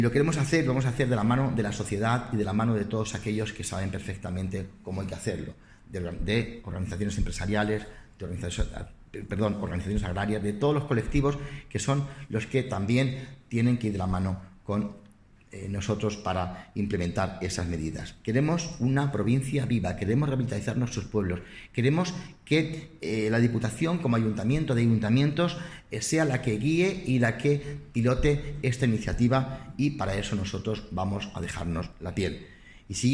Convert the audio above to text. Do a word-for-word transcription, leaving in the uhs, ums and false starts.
Y lo queremos hacer, lo vamos a hacer de la mano de la sociedad y de la mano de todos aquellos que saben perfectamente cómo hay que hacerlo, de, de organizaciones empresariales, de organizaciones, perdón, organizaciones agrarias, de todos los colectivos que son los que también tienen que ir de la mano con eh, nosotros para implementar esas medidas. Queremos una provincia viva, queremos revitalizar nuestros pueblos, queremos que eh, la Diputación, como ayuntamiento de ayuntamientos, eh, sea la que guíe y la que pilote esta iniciativa, y para eso nosotros vamos a dejarnos la piel.